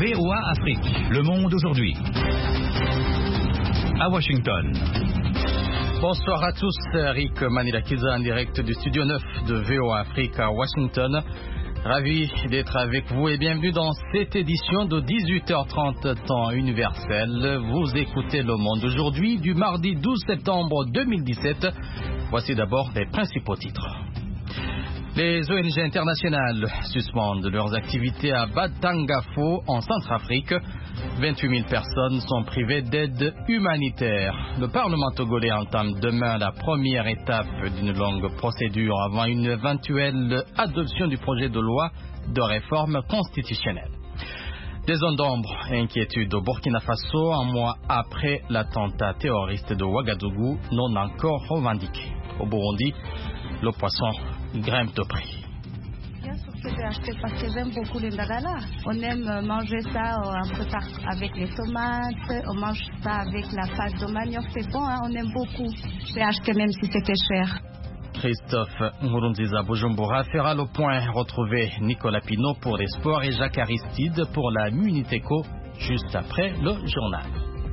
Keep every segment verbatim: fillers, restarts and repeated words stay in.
V O A Afrique. Le monde aujourd'hui. À Washington. Bonsoir à tous, Eric Manilakiza en direct du studio neuf de V O A Afrique à Washington. Ravi d'être avec vous et bienvenue dans cette édition de dix-huit heures trente temps universel. Vous écoutez Le Monde aujourd'hui du mardi douze septembre deux mille dix-sept. Voici d'abord les principaux titres. Les O N G internationales suspendent leurs activités à Batangafo en Centrafrique. vingt-huit mille personnes sont privées d'aide humanitaire. Le Parlement togolais entame demain la première étape d'une longue procédure avant une éventuelle adoption du projet de loi de réforme constitutionnelle. Des zones d'ombre et inquiétudes au Burkina Faso un mois après l'attentat terroriste de Ouagadougou non encore revendiqué. Au Burundi, le poisson grimpe de prix. Bien sûr que j'ai acheté parce que j'aime beaucoup le ndagala. On aime manger ça un peu avec les tomates, on mange ça avec la pâte de manioc, c'est bon, hein, on aime beaucoup. J'ai acheté même si c'était cher. Christophe Nkurunziza Bujumbura fera le point. Retrouver Nicolas Pinault pour les sports et Jacques Aristide pour la Muniteco juste après le journal.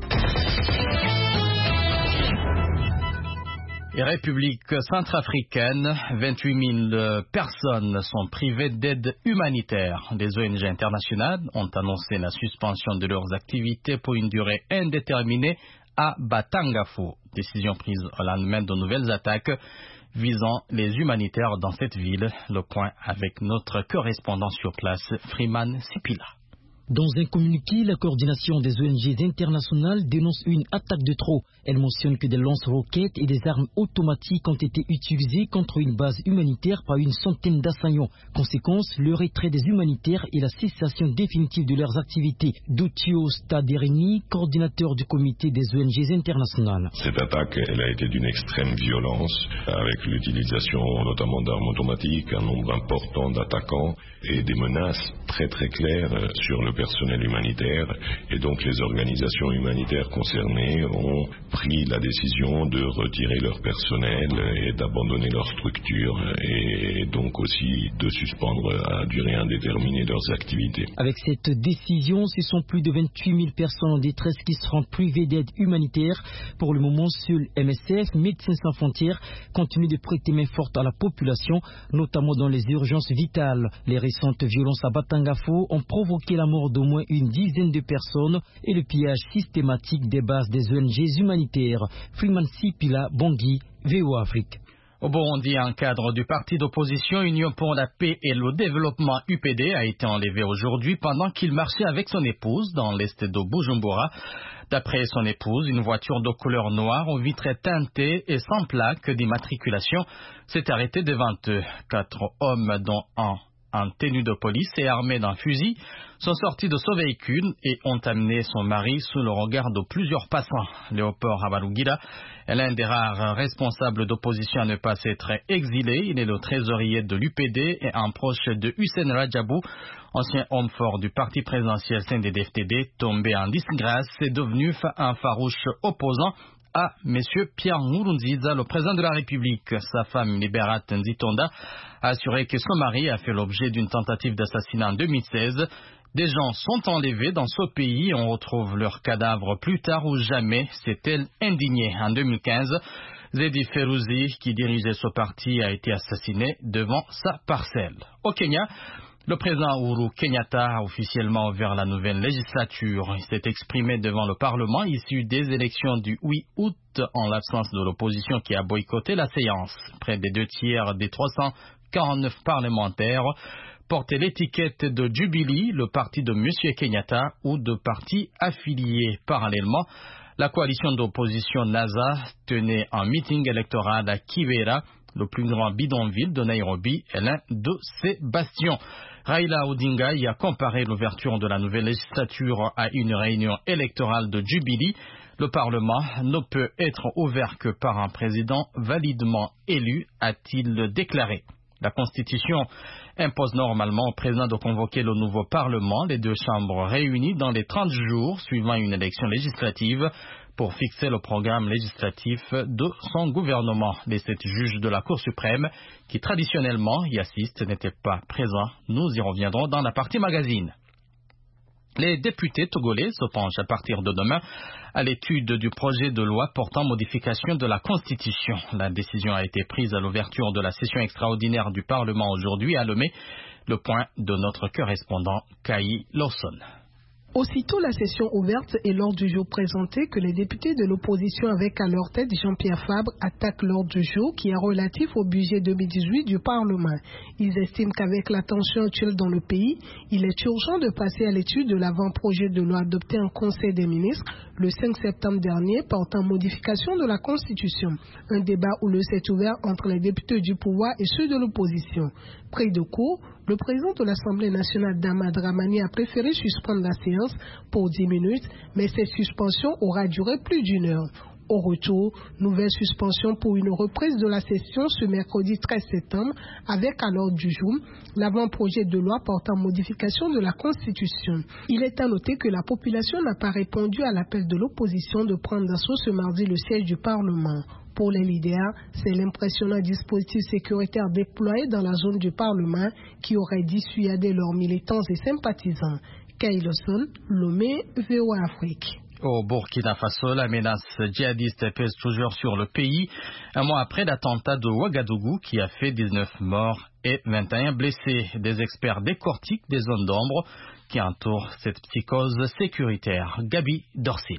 Et République centrafricaine, vingt-huit mille personnes sont privées d'aide humanitaire. Les O N G internationales ont annoncé la suspension de leurs activités pour une durée indéterminée à Batangafo. Décision prise au lendemain de nouvelles attaques visant les humanitaires dans cette ville. Le point avec notre correspondant sur place, Freeman Sipila. Dans un communiqué, la coordination des O N G internationales dénonce une attaque de trop. Elle mentionne que des lance-roquettes et des armes automatiques ont été utilisées contre une base humanitaire par une centaine d'assaillants. Conséquence, le retrait des humanitaires et la cessation définitive de leurs activités. Doutio Staderini, coordinateur du comité des O N G internationales. Cette attaque, elle a été d'une extrême violence, avec l'utilisation notamment d'armes automatiques, un nombre important d'attaquants et des menaces très très claires sur le personnel humanitaire, et donc les organisations humanitaires concernées ont pris la décision de retirer leur personnel et d'abandonner leur structure et donc aussi de suspendre à durée indéterminée leurs activités. Avec cette décision, ce sont plus de vingt-huit mille personnes en détresse qui seront privées d'aide humanitaire. Pour le moment, seul M S F, Médecins sans frontières, continue de prêter main forte à la population, notamment dans les urgences vitales. Les récentes violences à Batangafo ont provoqué la mort d'au moins une dizaine de personnes et le pillage systématique des bases des O N G humanitaires. Freeman Sipila, Bangui, V O A Afrique. Au Burundi, un cadre du parti d'opposition Union pour la paix et le développement U P D a été enlevé aujourd'hui pendant qu'il marchait avec son épouse dans l'est de Bujumbura. D'après son épouse, une voiture de couleur noire aux vitres teintées et sans plaque d'immatriculation s'est arrêtée devant eux. Quatre hommes, dont un en tenue de police et armés d'un fusil, sont sortis de ce véhicule et ont amené son mari sous le regard de plusieurs passants. Léopold Habarugira est l'un des rares responsables d'opposition à ne pas s'être exilé. Il est le trésorier de l'U P D et un proche de Hussein Rajabou, ancien homme fort du parti présidentiel C N D D F T D, tombé en disgrâce et devenu un farouche opposant à M. Pierre Nkurunziza, le président de la République. Sa femme, Liberate Nzitonda, a assuré que son mari a fait l'objet d'une tentative d'assassinat en deux mille seize. Des gens sont enlevés dans ce pays et on retrouve leurs cadavres plus tard ou jamais, s'est-elle indignée. En deux mille quinze, Zedi Feruzi, qui dirigeait ce parti, a été assassiné devant sa parcelle. Au Kenya, le président Uhuru Kenyatta a officiellement ouvert la nouvelle législature. Il s'est exprimé devant le Parlement issu des élections du huit août en l'absence de l'opposition qui a boycotté la séance. Près des deux tiers des trois cent quarante-neuf parlementaires portaient l'étiquette de Jubilee, le parti de M. Kenyatta, ou de partis affiliés. Parallèlement, la coalition d'opposition NASA tenait un meeting électoral à Kibera, le plus grand bidonville de Nairobi, est l'un de ses bastions. Raila Odinga y a comparé l'ouverture de la nouvelle législature à une réunion électorale de Jubilee. Le Parlement ne peut être ouvert que par un président validement élu, a-t-il déclaré. La Constitution impose normalement au président de convoquer le nouveau Parlement, les deux chambres réunies dans les trente jours suivant une élection législative, pour fixer le programme législatif de son gouvernement. Les sept juges de la Cour suprême, qui traditionnellement y assistent, n'étaient pas présents. Nous y reviendrons dans la partie magazine. Les députés togolais se penchent à partir de demain à l'étude du projet de loi portant modification de la Constitution. La décision a été prise à l'ouverture de la session extraordinaire du Parlement aujourd'hui à Lomé. Le point de notre correspondant Kai Lawson. Aussitôt la session ouverte et l'ordre du jour présenté que les députés de l'opposition avec à leur tête Jean-Pierre Fabre attaquent l'ordre du jour qui est relatif au budget deux mille dix-huit du Parlement. Ils estiment qu'avec la tension actuelle dans le pays, il est urgent de passer à l'étude de l'avant-projet de loi adopté en Conseil des ministres le cinq septembre dernier portant modification de la Constitution. Un débat houleux s'est ouvert entre les députés du pouvoir et ceux de l'opposition. Pris de court, le président de l'Assemblée nationale, Daman Dramani, a préféré suspendre la séance pour dix minutes, mais cette suspension aura duré plus d'une heure. Au retour, nouvelle suspension pour une reprise de la session ce mercredi treize septembre avec à l'ordre du jour l'avant-projet de loi portant modification de la Constitution. Il est à noter que la population n'a pas répondu à l'appel de l'opposition de prendre d'assaut ce mardi le siège du Parlement. Pour les leaders, c'est l'impressionnant dispositif sécuritaire déployé dans la zone du Parlement qui aurait dissuadé leurs militants et sympathisants. Kailoson, Lomé, V O A Afrique. Au Burkina Faso, la menace djihadiste pèse toujours sur le pays, un mois après l'attentat de Ouagadougou qui a fait dix-neuf morts et vingt et un blessés. Des experts décortiquent des zones d'ombre qui entourent cette psychose sécuritaire. Gabi Dorsil.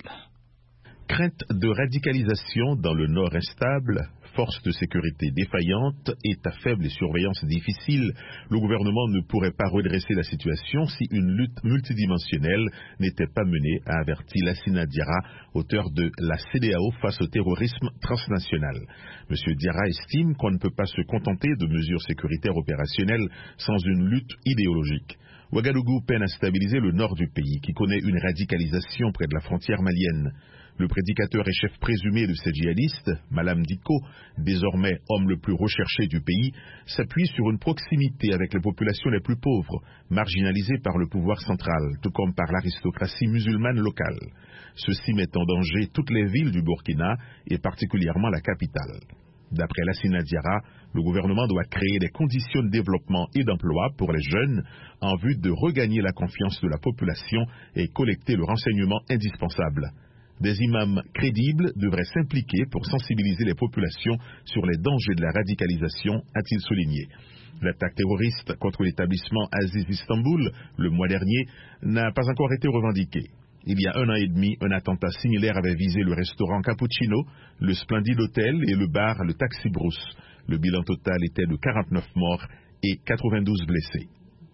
Crainte de radicalisation dans le nord instable, force de sécurité défaillante, état faible et surveillance difficile, le gouvernement ne pourrait pas redresser la situation si une lutte multidimensionnelle n'était pas menée, a averti Lassina Diarra, auteur de la C D A O face au terrorisme transnational. M. Diarra estime qu'on ne peut pas se contenter de mesures sécuritaires opérationnelles sans une lutte idéologique. Ouagadougou peine à stabiliser le nord du pays, qui connaît une radicalisation près de la frontière malienne. Le prédicateur et chef présumé de ces djihadistes, Malam Dicko, désormais homme le plus recherché du pays, s'appuie sur une proximité avec les populations les plus pauvres, marginalisées par le pouvoir central, tout comme par l'aristocratie musulmane locale. Ceci met en danger toutes les villes du Burkina et particulièrement la capitale. D'après Lassina Diarra, le gouvernement doit créer des conditions de développement et d'emploi pour les jeunes en vue de regagner la confiance de la population et collecter le renseignement indispensable. Des imams crédibles devraient s'impliquer pour sensibiliser les populations sur les dangers de la radicalisation, a-t-il souligné. L'attaque terroriste contre l'établissement Aziz Istanbul, le mois dernier, n'a pas encore été revendiquée. Il y a un an et demi, un attentat similaire avait visé le restaurant Cappuccino, le Splendid Hotel et le bar Le Taxi Brousse. Le bilan total était de quarante-neuf morts et quatre-vingt-douze blessés.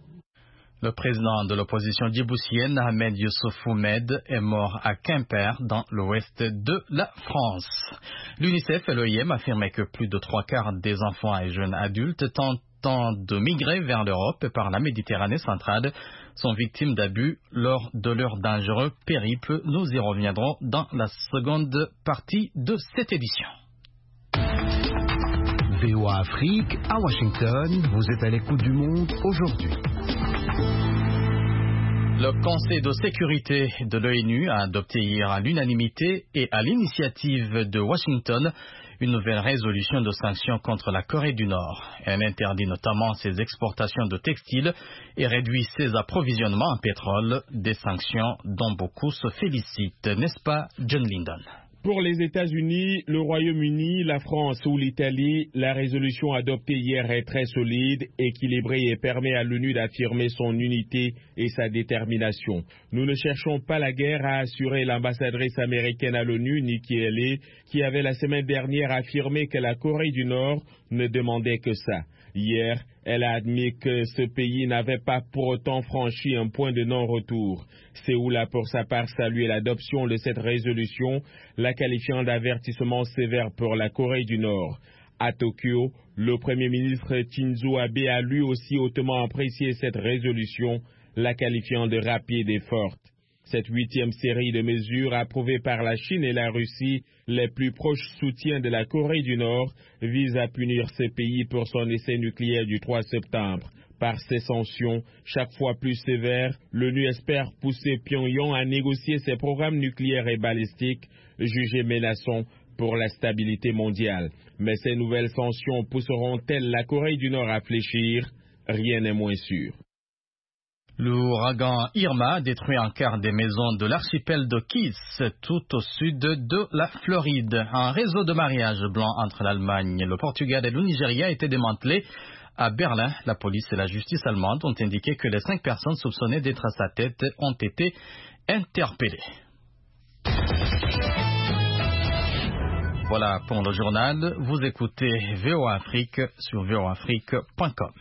Le président de l'opposition djiboutienne, Ahmed Youssouf Oumed, est mort à Quimper, dans l'ouest de la France. L'UNICEF et l'O I M affirmaient que plus de trois quarts des enfants et jeunes adultes tentant de migrer vers l'Europe par la Méditerranée centrale sont victimes d'abus lors de leur dangereux périple. Nous y reviendrons dans la seconde partie de cette édition. V O A Afrique, à Washington, vous êtes à l'écoute du monde aujourd'hui. Le Conseil de sécurité de l'ONU a adopté hier à l'unanimité et à l'initiative de Washington une nouvelle résolution de sanctions contre la Corée du Nord. Elle interdit notamment ses exportations de textiles et réduit ses approvisionnements en pétrole, des sanctions dont beaucoup se félicitent, n'est-ce pas, John Lyndon? Pour les États-Unis, le Royaume-Uni, la France ou l'Italie, la résolution adoptée hier est très solide, équilibrée et permet à l'ONU d'affirmer son unité et sa détermination. Nous ne cherchons pas la guerre, a assuré l'ambassadrice américaine à l'ONU, Nikki Haley, qui avait la semaine dernière affirmé que la Corée du Nord ne demandait que ça. Hier, elle a admis que ce pays n'avait pas pour autant franchi un point de non-retour. Séoul a pour sa part salué l'adoption de cette résolution, la qualifiant d'avertissement sévère pour la Corée du Nord. À Tokyo, le Premier ministre Shinzo Abe a lui aussi hautement apprécié cette résolution, la qualifiant de rapide et forte. Cette huitième série de mesures approuvées par la Chine et la Russie, les plus proches soutiens de la Corée du Nord, vise à punir ce pays pour son essai nucléaire du trois septembre. Par ces sanctions, chaque fois plus sévères, l'ONU espère pousser Pyongyang à négocier ses programmes nucléaires et balistiques, jugés menaçants pour la stabilité mondiale. Mais ces nouvelles sanctions pousseront-elles la Corée du Nord à fléchir? Rien n'est moins sûr. L'ouragan Irma a détruit un quart des maisons de l'archipel de Keys, tout au sud de la Floride. Un réseau de mariage blanc entre l'Allemagne, le Portugal et le Nigeria a été démantelé. À Berlin, la police et la justice allemande ont indiqué que les cinq personnes soupçonnées d'être à sa tête ont été interpellées. Voilà pour le journal. Vous écoutez V O A Afrique sur v o afrique point com.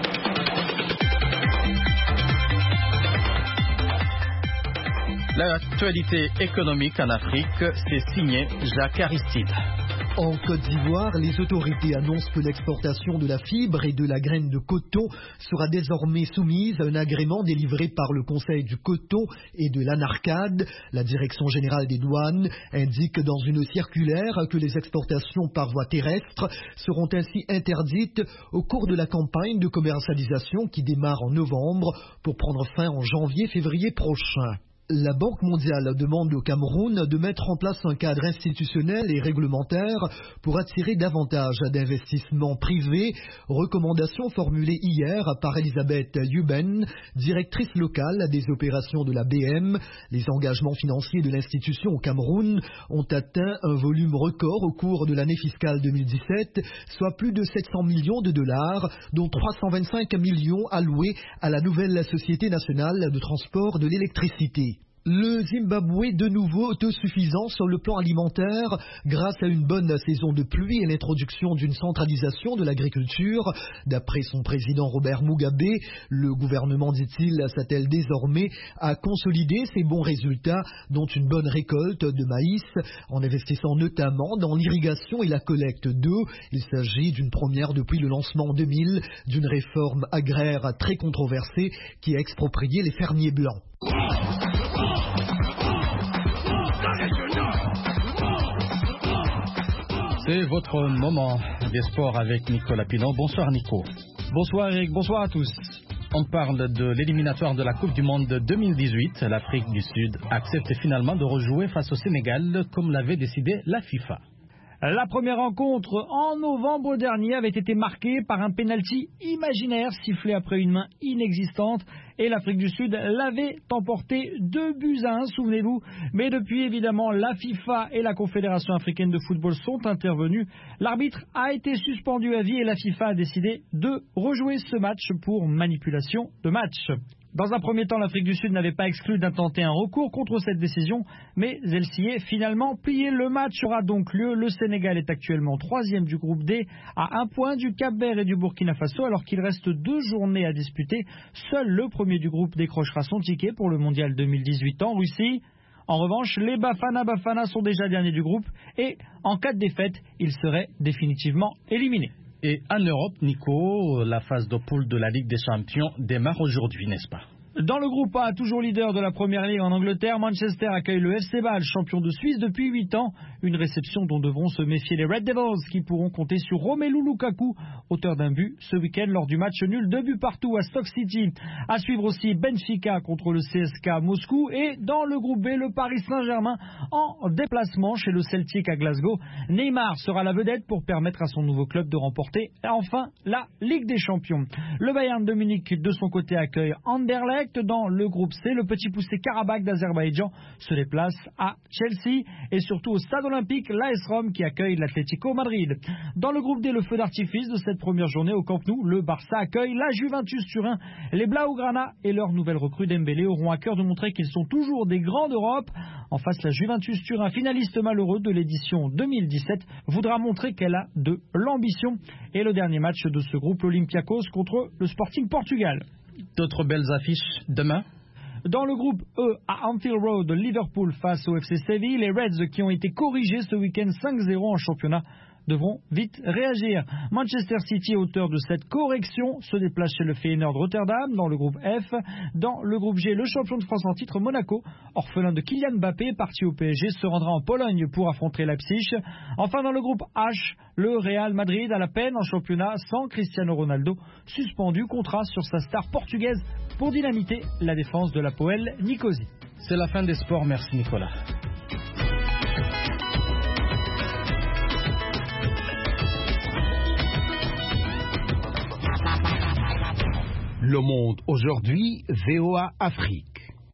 L'actualité économique en Afrique, c'est signé Jacques Aristide. En Côte d'Ivoire, les autorités annoncent que l'exportation de la fibre et de la graine de coton sera désormais soumise à un agrément délivré par le Conseil du coton et de l'Anarcade. La Direction générale des douanes indique dans une circulaire que les exportations par voie terrestre seront ainsi interdites au cours de la campagne de commercialisation qui démarre en novembre pour prendre fin en janvier-février prochain. La Banque mondiale demande au Cameroun de mettre en place un cadre institutionnel et réglementaire pour attirer davantage d'investissements privés. Recommandation formulée hier par Elisabeth Yuben, directrice locale des opérations de la B M. Les engagements financiers de l'institution au Cameroun ont atteint un volume record au cours de l'année fiscale deux mille dix-sept, soit plus de sept cents millions de dollars, dont trois cent vingt-cinq millions alloués à la nouvelle Société nationale de transport de l'électricité. Le Zimbabwe, de nouveau autosuffisant sur le plan alimentaire grâce à une bonne saison de pluie et l'introduction d'une centralisation de l'agriculture. D'après son président Robert Mugabe, le gouvernement, dit-il, s'attelle désormais à consolider ses bons résultats, dont une bonne récolte de maïs, en investissant notamment dans l'irrigation et la collecte d'eau. Il s'agit d'une première depuis le lancement en deux mille d'une réforme agraire très controversée qui a exproprié les fermiers blancs. C'est votre moment des sports avec Nicolas Pinon. Bonsoir Nico. Bonsoir Eric, bonsoir à tous. On parle de l'éliminatoire de la Coupe du Monde deux mille dix-huit. L'Afrique du Sud accepte finalement de rejouer face au Sénégal comme l'avait décidé la FIFA. La première rencontre en novembre dernier avait été marquée par un pénalty imaginaire sifflé après une main inexistante et l'Afrique du Sud l'avait emporté deux buts à un, souvenez-vous. Mais depuis, évidemment, la FIFA et la Confédération africaine de football sont intervenus. L'arbitre a été suspendu à vie et la FIFA a décidé de rejouer ce match pour manipulation de match. Dans un premier temps, l'Afrique du Sud n'avait pas exclu d'intenter un recours contre cette décision, mais elle s'y est finalement pliée. Le match aura donc lieu. Le Sénégal est actuellement troisième du groupe D, à un point du Cap-Vert et du Burkina Faso, alors qu'il reste deux journées à disputer. Seul le premier du groupe décrochera son ticket pour le Mondial deux mille dix-huit en Russie. En revanche, les Bafana Bafana sont déjà derniers du groupe et en cas de défaite, ils seraient définitivement éliminés. Et en Europe, Nico, la phase de poule de la Ligue des Champions démarre aujourd'hui, n'est-ce pas? Dans le groupe A, toujours leader de la Première Ligue en Angleterre, Manchester accueille le F C Bâle, champion de Suisse depuis huit ans. Une réception dont devront se méfier les Red Devils qui pourront compter sur Romelu Lukaku, auteur d'un but ce week-end lors du match nul, deux buts partout à Stoke City. À suivre aussi Benfica contre le C S K à Moscou et dans le groupe B, le Paris Saint-Germain en déplacement chez le Celtic à Glasgow. Neymar sera la vedette pour permettre à son nouveau club de remporter enfin la Ligue des Champions. Le Bayern de Munich de son côté accueille Anderlecht. Dans le groupe C, le petit poussé Karabakh d'Azerbaïdjan se déplace à Chelsea et surtout au stade olympique l'A S Rome qui accueille l'Atlético Madrid. Dans le groupe D, le feu d'artifice de cette première journée au Camp Nou, le Barça accueille la Juventus Turin. Les Blaugrana et leur nouvelle recrue Dembélé auront à cœur de montrer qu'ils sont toujours des grands d'Europe. En face, la Juventus Turin, finaliste malheureux de l'édition deux mille dix-sept, voudra montrer qu'elle a de l'ambition. Et le dernier match de ce groupe, l'Olympiakos contre le Sporting Portugal. D'autres belles affiches demain? Dans le groupe E, à Anfield Road, Liverpool face au F C Séville, les Reds qui ont été corrigés ce week-end cinq zéro en championnat devront vite réagir. Manchester City, auteur de cette correction, se déplace chez le Feyenoord Rotterdam dans le groupe F. Dans le groupe G, le champion de France en titre Monaco, orphelin de Kylian Mbappé, parti au P S G, se rendra en Pologne pour affronter Leipzig. Enfin, dans le groupe H, le Real Madrid à la peine en championnat sans Cristiano Ronaldo, suspendu, contrat sur sa star portugaise pour dynamiter la défense de la P O L Nicosie. C'est la fin des sports, merci Nicolas. Le Monde aujourd'hui, V O A Afrique.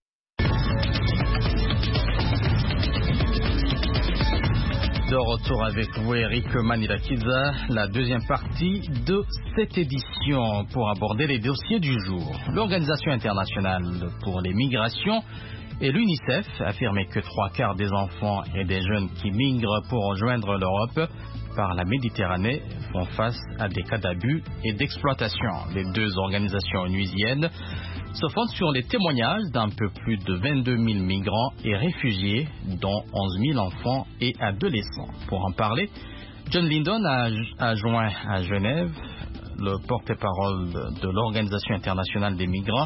De retour avec vous, Eric Manilakiza, la deuxième partie de cette édition pour aborder les dossiers du jour. L'Organisation internationale pour les migrations et l'UNICEF affirmaient que trois quarts des enfants et des jeunes qui migrent pour rejoindre l'Europe par la Méditerranée font face à des cas d'abus et d'exploitation. Les deux organisations onusiennes se fondent sur les témoignages d'un peu plus de vingt-deux mille migrants et réfugiés, dont onze mille enfants et adolescents. Pour en parler, John Lindon a, a joint à Genève le porte-parole de l'Organisation internationale des migrants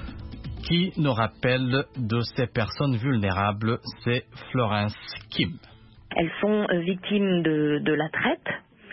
qui nous rappelle de ces personnes vulnérables, c'est Florence Kim. Elles sont victimes de, de la traite.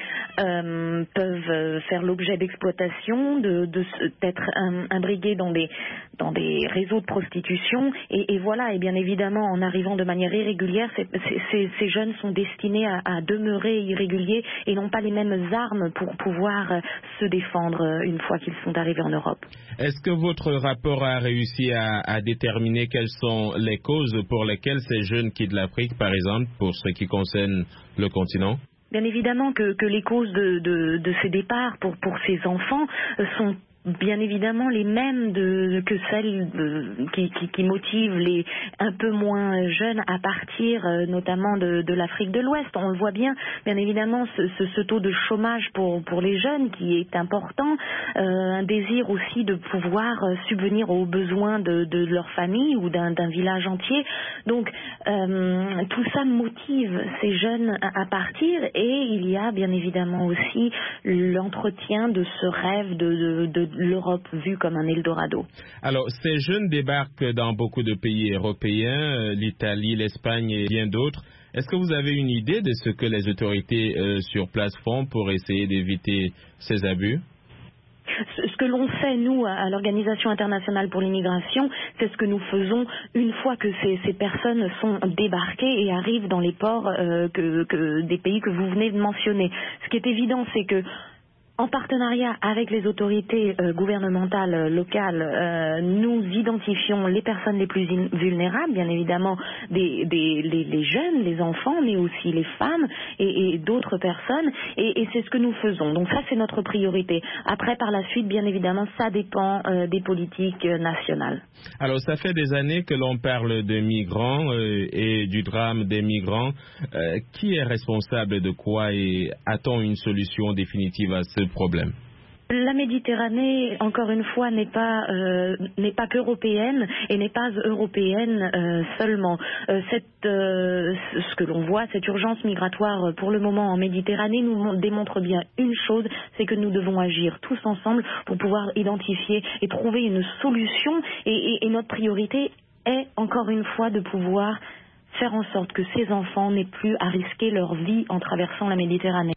Euh, peuvent faire l'objet d'exploitation, de, de, d'être imbrigués dans des, dans des réseaux de prostitution. Et, et voilà, et bien évidemment, en arrivant de manière irrégulière, ces, ces, ces jeunes sont destinés à, à demeurer irréguliers et n'ont pas les mêmes armes pour pouvoir se défendre une fois qu'ils sont arrivés en Europe. Est-ce que votre rapport a réussi à, à déterminer quelles sont les causes pour lesquelles ces jeunes quittent l'Afrique, par exemple, pour ce qui concerne le continent ? Bien évidemment que, que les causes de, de, de ces départs pour, pour ces enfants sont bien évidemment les mêmes de, que celles de, qui, qui, qui motivent les un peu moins jeunes à partir euh, notamment de, de l'Afrique de l'Ouest. On le voit bien, bien évidemment, ce, ce, ce taux de chômage pour, pour les jeunes qui est important, euh, un désir aussi de pouvoir euh, subvenir aux besoins de, de leur famille ou d'un, d'un village entier. Donc euh, tout ça motive ces jeunes à, à partir, et il y a bien évidemment aussi l'entretien de ce rêve de, de, de l'Europe vue comme un Eldorado. Alors, ces jeunes débarquent dans beaucoup de pays européens, l'Italie, l'Espagne et bien d'autres. Est-ce que vous avez une idée de ce que les autorités euh, sur place font pour essayer d'éviter ces abus ? Ce que l'on fait, nous, à l'Organisation internationale pour l'immigration, c'est ce que nous faisons une fois que ces, ces personnes sont débarquées et arrivent dans les ports euh, que, que, des pays que vous venez de mentionner. Ce qui est évident, c'est que en partenariat avec les autorités euh, gouvernementales euh, locales, euh, nous identifions les personnes les plus in- vulnérables, bien évidemment des, des, les, les jeunes, les enfants, mais aussi les femmes et, et d'autres personnes, et, et c'est ce que nous faisons. Donc ça, c'est notre priorité. Après, par la suite, bien évidemment, ça dépend euh, des politiques euh, nationales. Alors, ça fait des années que l'on parle de migrants euh, et du drame des migrants. Euh, qui est responsable de quoi, et a-t-on une solution définitive à ce problème? La Méditerranée, encore une fois, n'est pas euh, n'est pas qu'européenne et n'est pas européenne euh, seulement. Euh, cette, euh, ce que l'on voit, cette urgence migratoire pour le moment en Méditerranée nous démontre bien une chose, c'est que nous devons agir tous ensemble pour pouvoir identifier et trouver une solution. Et, et, et notre priorité est, encore une fois, de pouvoir faire en sorte que ces enfants n'aient plus à risquer leur vie en traversant la Méditerranée.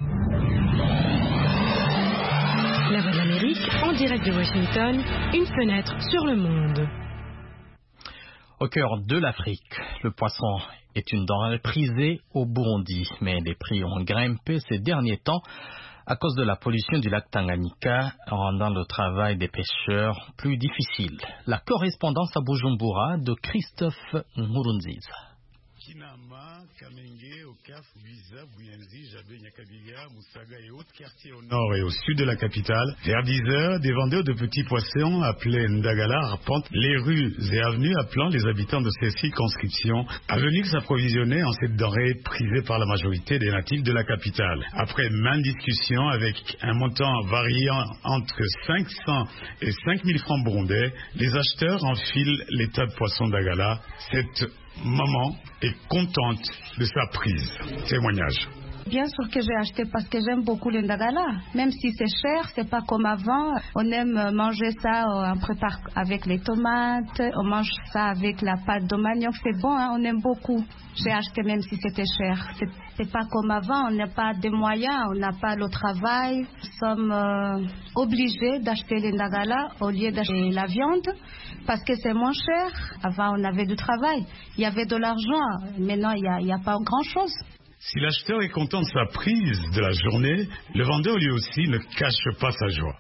La Voix de l'Amérique, en direct de Washington, une fenêtre sur le monde. Au cœur de l'Afrique, le poisson est une denrée prisée au Burundi, mais les prix ont grimpé ces derniers temps à cause de la pollution du lac Tanganyika, rendant le travail des pêcheurs plus difficile. La correspondance à Bujumbura de Christophe Nkurunziza. Kinama, Kamenge, Okaf, Wiza, Buyenzi, Jabé, Nyakabiga, Moussaga et autres quartiers au nord et au sud de la capitale. Vers dix heures, des vendeurs de petits poissons appelés Ndagala arpentent les rues et avenues appelant les habitants de ces circonscriptions à venir s'approvisionner en cette denrée prisée par la majorité des natifs de la capitale. Après maintes discussions avec un montant variant entre cinq cents et cinq mille francs burundais, les acheteurs enfilent les tas de poissons Ndagala. Cette maman est contente de sa prise. Témoignage. Bien sûr que j'ai acheté parce que j'aime beaucoup le ndagala. Même si c'est cher, c'est pas comme avant. On aime manger ça, on prépare avec les tomates, on mange ça avec la pâte de manioc. C'est bon, hein, on aime beaucoup. J'ai acheté même si c'était cher. C'est, c'est pas comme avant, on n'a pas de moyens, on n'a pas le travail. Nous sommes euh, obligés d'acheter le ndagala au lieu d'acheter la viande parce que c'est moins cher. Avant, on avait du travail, il y avait de l'argent. Maintenant, il n'y a, il y a pas grand-chose. Si l'acheteur est content de sa prise de la journée, le vendeur lui aussi ne cache pas sa joie.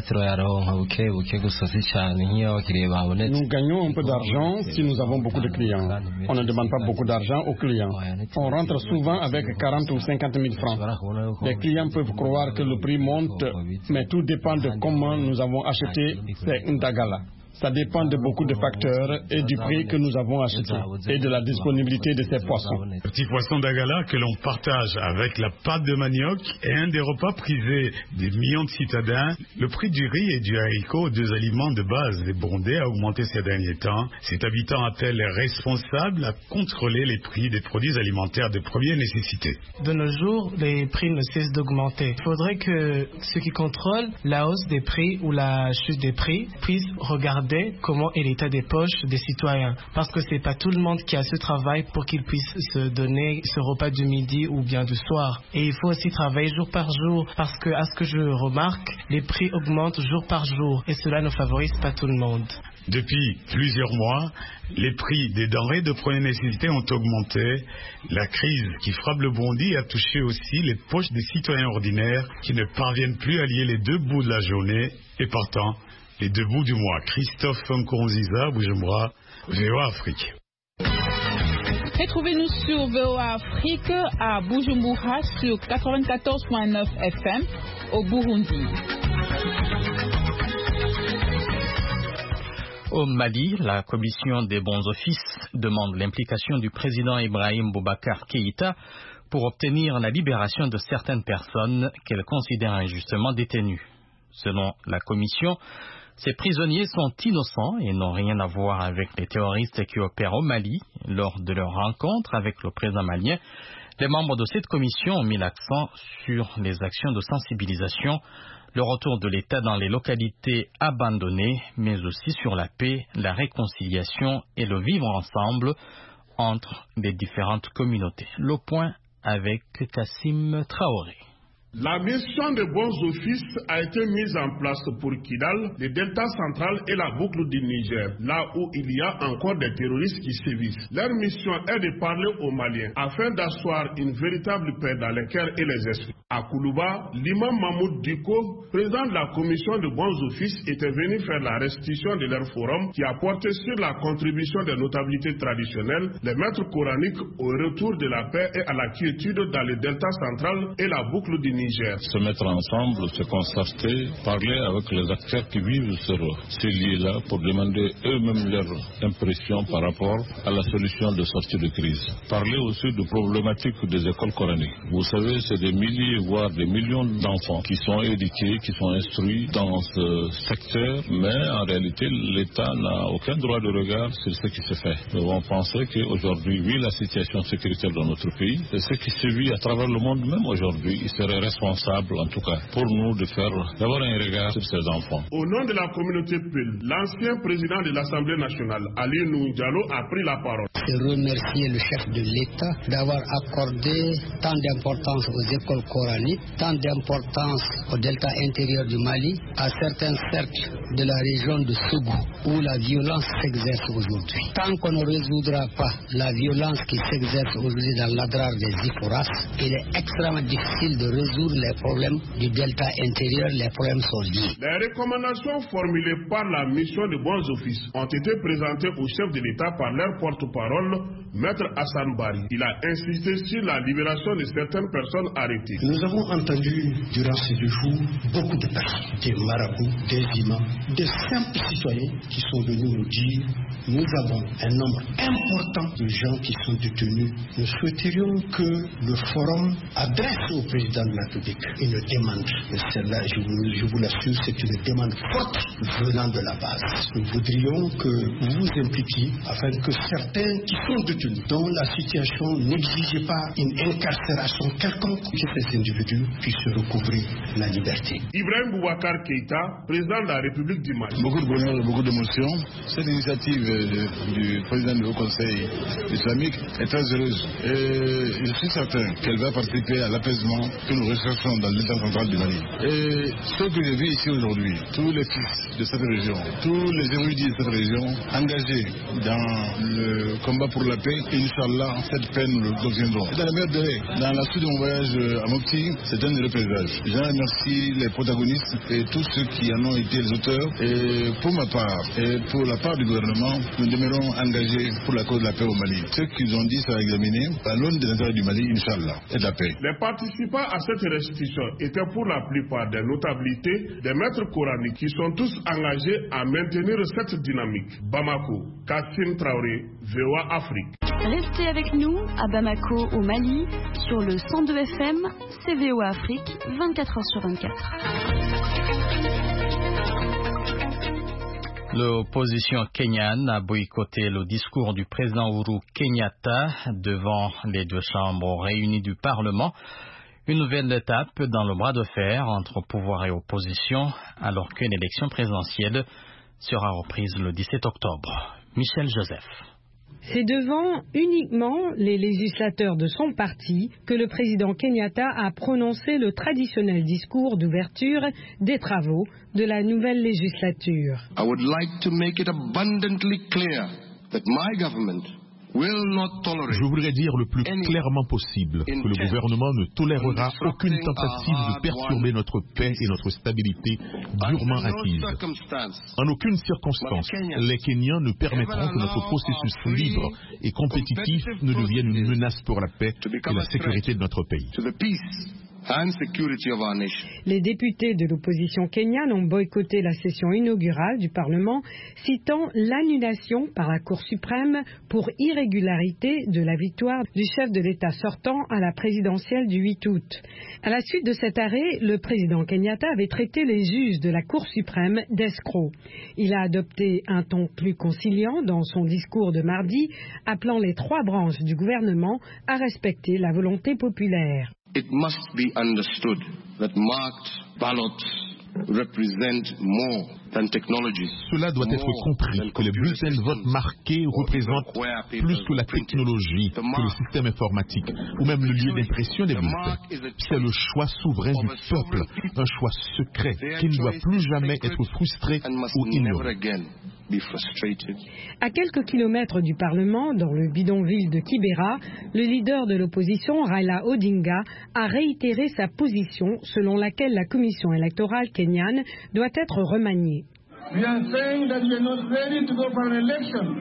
Nous gagnons un peu d'argent si nous avons beaucoup de clients. On ne demande pas beaucoup d'argent aux clients. On rentre souvent avec quarante ou cinquante mille francs. Les clients peuvent croire que le prix monte, mais tout dépend de comment nous avons acheté ces ndagala. Ça dépend de beaucoup de facteurs et du prix que nous avons acheté et de la disponibilité de ces poissons. Petit poisson d'Agala que l'on partage avec la pâte de manioc est un des repas prisés des millions de citadins. Le prix du riz et du haricot, deux aliments de base des Burundais, a augmenté ces derniers temps. Cet habitant appelle les responsables à contrôler les prix des produits alimentaires de première nécessité. De nos jours, les prix ne cessent d'augmenter. Il faudrait que ceux qui contrôlent la hausse des prix ou la chute des prix puissent regarder comment est l'état des poches des citoyens. Parce que c'est pas tout le monde qui a ce travail pour qu'ils puissent se donner ce repas du midi ou bien du soir. Et il faut aussi travailler jour par jour parce que, à ce que je remarque, les prix augmentent jour par jour et cela ne favorise pas tout le monde. Depuis plusieurs mois, les prix des denrées de première nécessité ont augmenté. La crise qui frappe le Burundi a touché aussi les poches des citoyens ordinaires qui ne parviennent plus à lier les deux bouts de la journée et partant les deux bouts du mois. Christophe Nkurunziza, Bujumbura, V O A Afrique. Retrouvez-nous sur V O A Afrique à Bujumbura sur quatre-vingt-quatorze point neuf F M au Burundi. Au Mali, la commission des bons offices demande l'implication du président Ibrahim Boubacar Keïta pour obtenir la libération de certaines personnes qu'elle considère injustement détenues. Selon la commission, ces prisonniers sont innocents et n'ont rien à voir avec les terroristes qui opèrent au Mali. Lors de leur rencontre avec le président malien, les membres de cette commission ont mis l'accent sur les actions de sensibilisation, le retour de l'État dans les localités abandonnées, mais aussi sur la paix, la réconciliation et le vivre ensemble entre les différentes communautés. Le point avec Kassim Traoré. La mission de bons offices a été mise en place pour Kidal, le delta central et la boucle du Niger, là où il y a encore des terroristes qui sévissent. Leur mission est de parler aux Maliens afin d'asseoir une véritable paix dans les cœurs et les esprits. À Koulouba, l'imam Mahmoud Diko, président de la commission de bons offices, était venu faire la restitution de leur forum qui a porté sur la contribution des notabilités traditionnelles, les maîtres coraniques au retour de la paix et à la quiétude dans le delta central et la boucle du Niger. Se mettre ensemble, se concerter, parler avec les acteurs qui vivent sur ces lieux-là pour demander eux-mêmes leur impression par rapport à la solution de sortie de crise. Parler aussi de problématiques des écoles coraniques. Vous savez, c'est des milliers, voire des millions d'enfants qui sont éduqués, qui sont instruits dans ce secteur, mais en réalité, l'État n'a aucun droit de regard sur ce qui se fait. Nous devons penser qu'aujourd'hui, vu la situation sécuritaire dans notre pays, et ce qui se vit à travers le monde même aujourd'hui, il serait responsable, en tout cas, pour nous de faire, d'avoir un regard sur ces enfants. Au nom de la communauté Peul, l'ancien président de l'Assemblée nationale, Ali Nou Diallo, a pris la parole. Je remercie le chef de l'État d'avoir accordé tant d'importance aux écoles coraniques, tant d'importance au delta intérieur du Mali, à certains cercles de la région de Sougou, où la violence s'exerce aujourd'hui. Tant qu'on ne résoudra pas la violence qui s'exerce aujourd'hui dans l'adrar des Iforas, il est extrêmement difficile de résoudre les problèmes du delta intérieur, les problèmes sont liés. Les recommandations formulées par la mission de bons offices ont été présentées au chef de l'État par leur porte-parole, Maître Hassan Bari. Il a insisté sur la libération de certaines personnes arrêtées. Nous avons entendu durant ces deux jours beaucoup de personnes, des marabouts, des imams, des simples citoyens qui sont venus nous dire nous avons un nombre important de gens qui sont détenus. Nous souhaiterions que le forum adresse au président de la République une demande. Et celle-là, je vous, je vous l'assure, c'est une demande forte venant de la base. Nous voudrions que vous vous impliquiez afin que certains qui sont détenus, dont la situation n'exige pas une incarcération quelconque, que ces individus puissent recouvrer la liberté. Ibrahim Boubacar Keïta, président de la République du Mali. Beaucoup de bonheur, beaucoup d'émotions. Cette initiative du président du Haut Conseil islamique est très heureuse. Et je suis certain qu'elle va participer à l'apaisement que nous recherchons dans l'État central du Mali. Et ce que je vis ici aujourd'hui, tous les fils de cette région, tous les érudits de cette région, engagés dans le combat pour la paix. Inch'Allah, cette paix, nous l'obtiendrons. Dans la meilleure délai, dans la suite de mon voyage à Mopti, c'est un heureux présage. Je remercie les protagonistes et tous ceux qui en ont été les auteurs. Et pour ma part, et pour la part du gouvernement, nous demeurons engagés pour la cause de la paix au Mali. Ce qu'ils ont dit sera examiné à l'aune des intérêts du Mali, Inch'Allah, et de la paix. Les participants à cette restitution étaient pour la plupart des notabilités, des maîtres coraniques qui sont tous engagés à maintenir cette dynamique. Bamako, Kassim Traoré, V O A Afrique. Restez avec nous à Bamako au Mali sur le cent deux F M, c'est V O A Afrique, vingt-quatre heures sur vingt-quatre. L'opposition kenyane a boycotté le discours du président Uhuru Kenyatta devant les deux chambres réunies du Parlement. Une nouvelle étape dans le bras de fer entre pouvoir et opposition, alors qu'une élection présidentielle sera reprise le dix-sept octobre. Michel Joseph. C'est devant uniquement les législateurs de son parti que le président Kenyatta a prononcé le traditionnel discours d'ouverture des travaux de la nouvelle législature. I would like to make it abundantly clear that my government Je voudrais dire le plus clairement possible que le gouvernement ne tolérera aucune tentative de perturber notre paix et notre stabilité durement acquises. En aucune circonstance, les Kenyans ne permettront que notre processus libre et compétitif ne devienne une menace pour la paix et la sécurité de notre pays. Les députés de l'opposition kenyane ont boycotté la session inaugurale du Parlement, citant l'annulation par la Cour suprême pour irrégularité de la victoire du chef de l'État sortant à la présidentielle du huit août. À la suite de cet arrêt, le président Kenyatta avait traité les juges de la Cour suprême d'escrocs. Il a adopté un ton plus conciliant dans son discours de mardi, appelant les trois branches du gouvernement à respecter la volonté populaire. It must be understood that marked ballots represent more than technologies. Cela doit être compris que les bulletins de vote marqués représentent plus que la technologie, que le système informatique, ou même le lieu d'impression des bulletins. C'est le choix souverain du peuple, un choix secret qui ne doit plus jamais être frustré ou ignoré. À quelques kilomètres du Parlement, dans le bidonville de Kibera, le leader de l'opposition, Raila Odinga, a réitéré sa position selon laquelle la commission électorale kenyane doit être remaniée. We are saying that we are not ready to go for an election.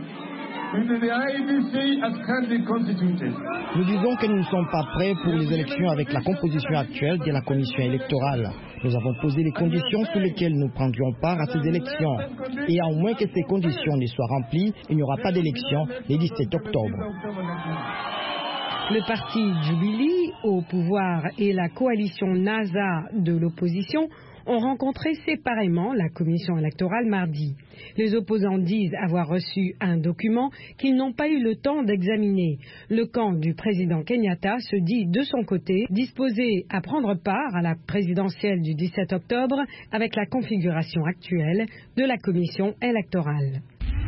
Nous disons que nous ne sommes pas prêts pour les élections avec la composition actuelle de la commission électorale. Nous avons posé les conditions sous lesquelles nous prendrions part à ces élections. Et à moins que ces conditions ne soient remplies, il n'y aura pas d'élection le dix-sept octobre. Le parti Jubilee au pouvoir et la coalition NASA de l'opposition ont rencontré séparément la commission électorale mardi. Les opposants disent avoir reçu un document qu'ils n'ont pas eu le temps d'examiner. Le camp du président Kenyatta se dit de son côté disposé à prendre part à la présidentielle du dix-sept octobre avec la configuration actuelle de la commission électorale.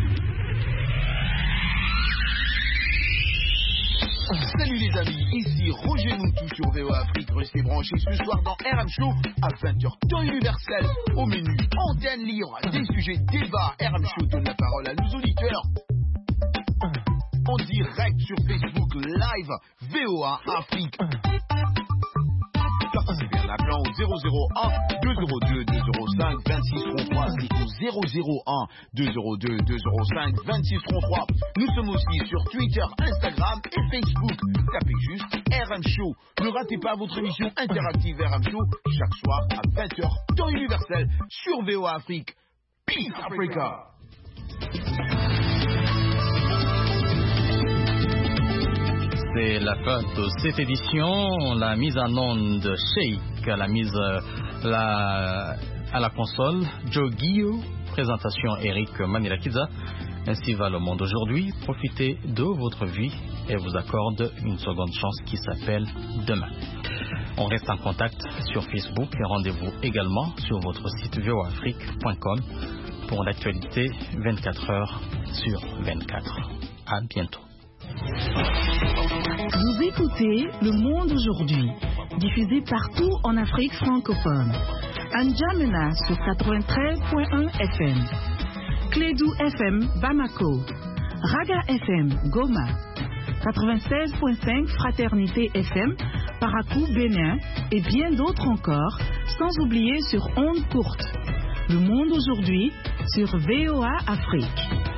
Salut les amis, ici Roger Moutou sur V O A Afrique. Restez branchés ce soir dans R M Show à vingt heures, temps universel. Au menu antenne libre, des sujets débats. R M Show donne la parole à nos auditeurs. En direct sur Facebook Live, V O A Afrique. Participez en appelant au zéro zéro un deux zéro deux deux zéro cinq vingt-six trente-trois. C'est au zéro zéro un deux zéro deux deux zéro cinq vingt-six trente-trois. Nous sommes aussi sur Twitter, Instagram et Facebook. Tapez juste R M Show. Ne ratez pas votre émission interactive R M Show chaque soir à vingt heures, temps universel sur V O A Afrique. Peace Africa. C'est la fin de cette édition. La mise en onde Sheikh, la mise la, à la console Joe Guillot, présentation Eric Manilakiza. Ainsi va le monde aujourd'hui. Profitez de votre vie et vous accorde une seconde chance qui s'appelle demain. On reste en contact sur Facebook et rendez-vous également sur votre site v o afrique point com pour l'actualité vingt-quatre heures sur vingt-quatre. À bientôt. Vous écoutez Le Monde aujourd'hui, diffusé partout en Afrique francophone. À N'Djamena sur quatre-vingt-treize point un F M, Clédou F M Bamako, Raga F M, Goma. quatre-vingt-seize virgule cinq Fraternité F M, Parakou, Bénin et bien d'autres encore, sans oublier sur ondes courtes. Le monde aujourd'hui sur V O A Afrique.